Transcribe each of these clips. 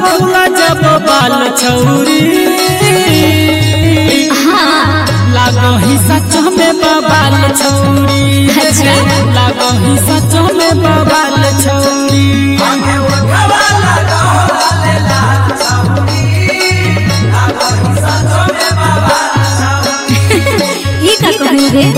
खुला जब बाल छौरी लागो ही सच में बबाल छौरी लागो ही सच में बबाल छौरी ये का कहू रे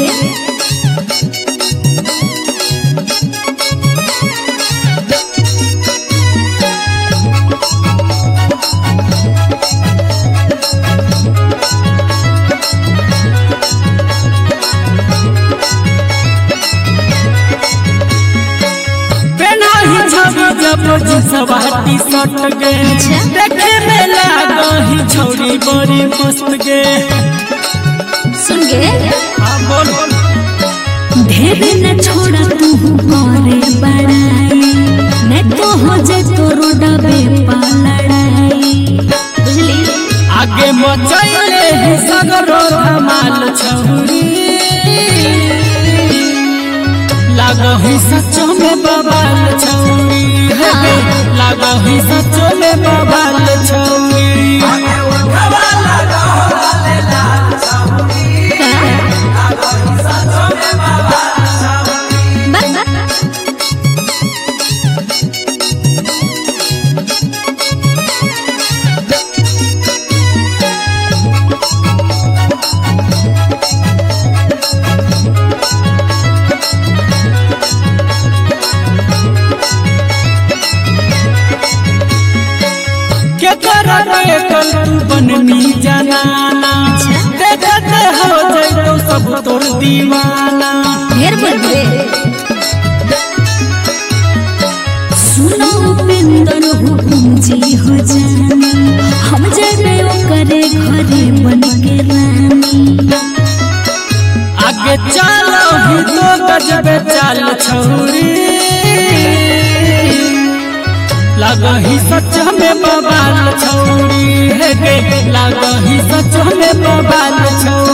जब सवाटी सट गे देखे में लागो ही छौरी बड़ी मस्त गे सुन गे हां बोल ढेर न छोड़ा तू करे बड़ाई मैं तो हो जाए तो रोडवे पा लड़ाई बुझली आगे मचैले ही सगरो धमाल छौरी लागो ही सच में बबाल छौरी लागो ही सच में बबाल छौरी बनमी जनाना देखते हो जाए तो सब तोर दीवाना ढेर बोल सुनो उपेंद्र हुकुम जी हो जानी हम जाबे ओकरे घरे बन के रानी आगे चलो ही तो गजबे चाल छौरी लागो ही सच में बबाल छौरी है गे लागो ही सच में बबाल छौरी।